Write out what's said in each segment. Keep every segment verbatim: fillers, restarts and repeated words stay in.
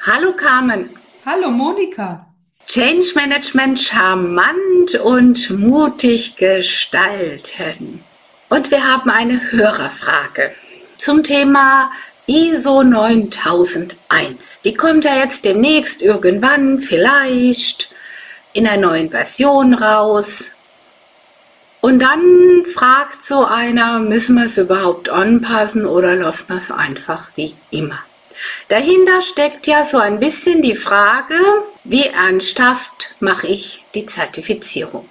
Hallo Carmen. Hallo Monika. Change Management charmant und mutig gestalten. Und wir haben eine Hörerfrage zum Thema I S O neuntausendeins. Die kommt ja jetzt demnächst irgendwann vielleicht in einer neuen Version raus. Und dann fragt so einer, müssen wir es überhaupt anpassen oder lassen wir es einfach wie immer? Dahinter steckt ja so ein bisschen die Frage, wie ernsthaft mache ich die Zertifizierung?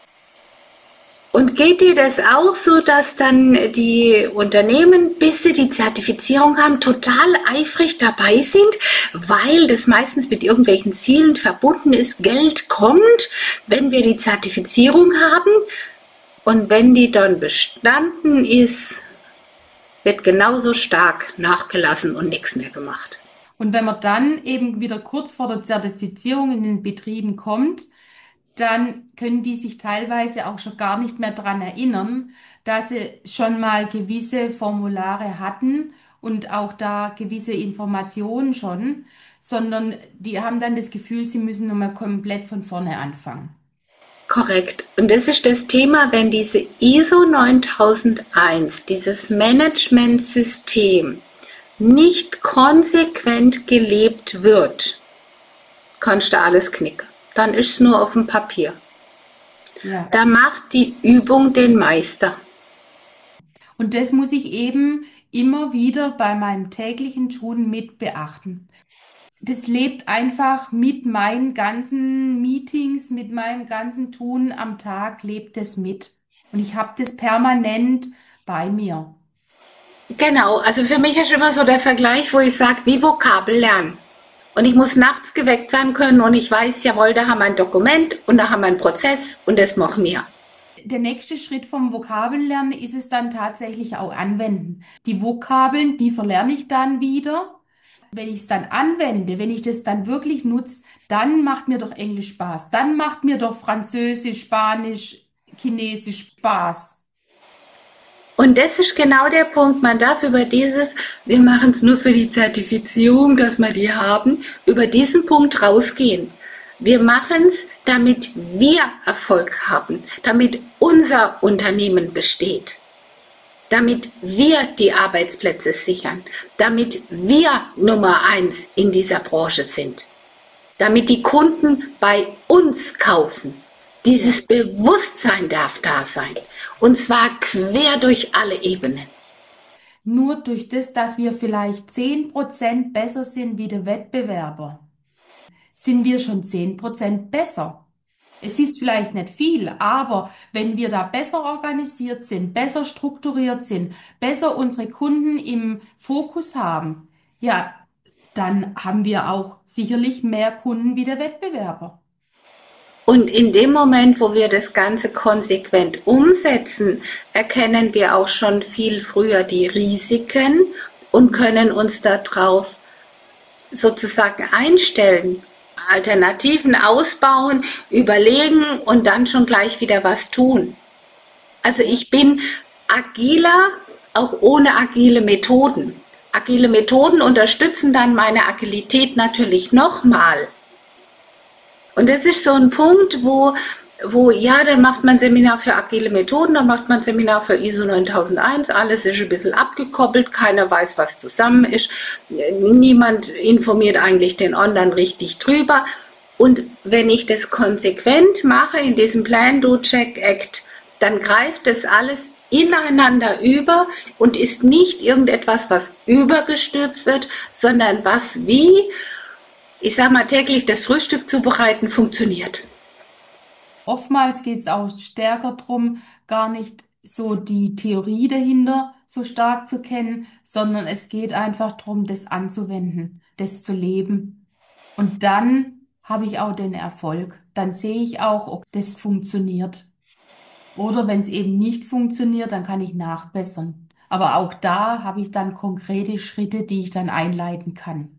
Und geht dir das auch so, dass dann die Unternehmen, bis sie die Zertifizierung haben, total eifrig dabei sind, weil das meistens mit irgendwelchen Zielen verbunden ist, Geld kommt, wenn wir die Zertifizierung haben, und wenn die dann bestanden ist, wird genauso stark nachgelassen und nichts mehr gemacht. Und wenn man dann eben wieder kurz vor der Zertifizierung in den Betrieben kommt, dann können die sich teilweise auch schon gar nicht mehr dran erinnern, dass sie schon mal gewisse Formulare hatten und auch da gewisse Informationen schon, sondern die haben dann das Gefühl, sie müssen nochmal komplett von vorne anfangen. Korrekt. Und das ist das Thema, wenn diese I S O neuntausendeins, dieses Managementsystem, nicht konsequent gelebt wird, kannst du alles knicken. Dann ist es nur auf dem Papier. Ja. Da macht die Übung den Meister. Und das muss ich eben immer wieder bei meinem täglichen Tun mit beachten. Das lebt einfach mit meinen ganzen Meetings, mit meinem ganzen Tun am Tag, lebt es mit. Und ich habe das permanent bei mir. Genau, also für mich ist immer so der Vergleich, wo ich sage, wie Vokabel lernen. Und ich muss nachts geweckt werden können und ich weiß, jawohl, da haben wir ein Dokument und da haben wir einen Prozess und das machen wir. Der nächste Schritt vom Vokabellernen ist es dann tatsächlich auch anwenden. Die Vokabeln, die verlerne ich dann wieder. Wenn ich es dann anwende, wenn ich das dann wirklich nutze, dann macht mir doch Englisch Spaß. Dann macht mir doch Französisch, Spanisch, Chinesisch Spaß. Und das ist genau der Punkt, man darf über dieses, wir machen es nur für die Zertifizierung, dass wir die haben, über diesen Punkt rausgehen. Wir machen es, damit wir Erfolg haben, damit unser Unternehmen besteht, damit wir die Arbeitsplätze sichern, damit wir Nummer eins in dieser Branche sind, damit die Kunden bei uns kaufen. Dieses Bewusstsein darf da sein, und zwar quer durch alle Ebenen. Nur durch das, dass wir vielleicht zehn Prozent besser sind wie der Wettbewerber, sind wir schon zehn Prozent besser. Es ist vielleicht nicht viel, aber wenn wir da besser organisiert sind, besser strukturiert sind, besser unsere Kunden im Fokus haben, ja, dann haben wir auch sicherlich mehr Kunden wie der Wettbewerber. Und in dem Moment, wo wir das Ganze konsequent umsetzen, erkennen wir auch schon viel früher die Risiken und können uns darauf sozusagen einstellen, Alternativen ausbauen, überlegen und dann schon gleich wieder was tun. Also ich bin agiler, auch ohne agile Methoden. Agile Methoden unterstützen dann meine Agilität natürlich nochmal. Und das ist so ein Punkt, wo, wo, ja, dann macht man ein Seminar für agile Methoden, dann macht man ein Seminar für I S O neuntausendeins, alles ist ein bisschen abgekoppelt, keiner weiß, was zusammen ist, niemand informiert eigentlich den anderen richtig drüber. Und wenn ich das konsequent mache in diesem Plan, Do, Check, Act, dann greift das alles ineinander über und ist nicht irgendetwas, was übergestülpt wird, sondern was wie, ich sag mal, täglich das Frühstück zubereiten funktioniert. Oftmals geht es auch stärker drum, gar nicht so die Theorie dahinter so stark zu kennen, sondern es geht einfach drum, das anzuwenden, das zu leben. Und dann habe ich auch den Erfolg. Dann sehe ich auch, ob das funktioniert. Oder wenn es eben nicht funktioniert, dann kann ich nachbessern. Aber auch da habe ich dann konkrete Schritte, die ich dann einleiten kann.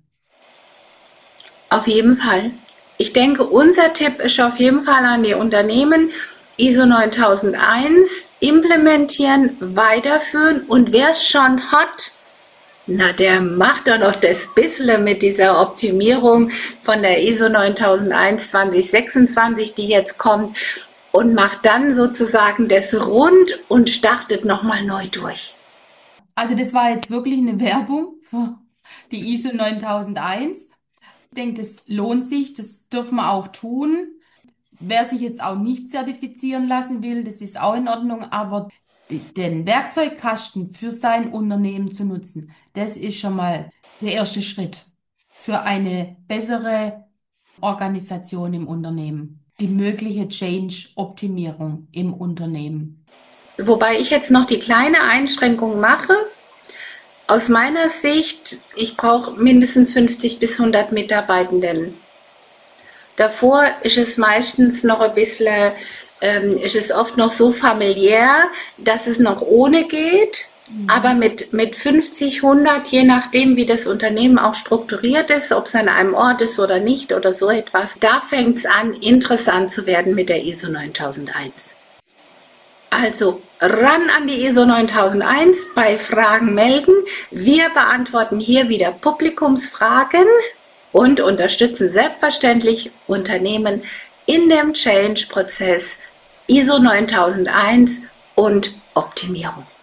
Auf jeden Fall. Ich denke, unser Tipp ist auf jeden Fall an die Unternehmen, I S O neuntausendeins implementieren, weiterführen, und wer es schon hat, Na, der macht doch noch das bissle mit dieser Optimierung von der I S O neuntausendeins zwanzig sechsundzwanzig, die jetzt kommt, und macht dann sozusagen das rund und startet nochmal neu durch. Also das war jetzt wirklich eine Werbung für die I S O neuntausendeins. Ich denke, das lohnt sich, das dürfen wir auch tun. Wer sich jetzt auch nicht zertifizieren lassen will, das ist auch in Ordnung, aber die- den Werkzeugkasten für sein Unternehmen zu nutzen, das ist schon mal der erste Schritt für eine bessere Organisation im Unternehmen, die mögliche Change-Optimierung im Unternehmen. Wobei ich jetzt noch die kleine Einschränkung mache. Aus meiner Sicht, ich brauche mindestens fünfzig bis hundert Mitarbeitenden. Davor ist es meistens noch ein bisschen, ähm, ist es oft noch so familiär, dass es noch ohne geht. Aber mit, mit fünfzig, hundert, je nachdem, wie das Unternehmen auch strukturiert ist, ob es an einem Ort ist oder nicht oder so etwas, da fängt es an, interessant zu werden mit der I S O neuntausendeins. Also ran an die I S O neuntausendeins, bei Fragen melden. Wir beantworten hier wieder Publikumsfragen und unterstützen selbstverständlich Unternehmen in dem Change-Prozess I S O neuntausendeins und Optimierung.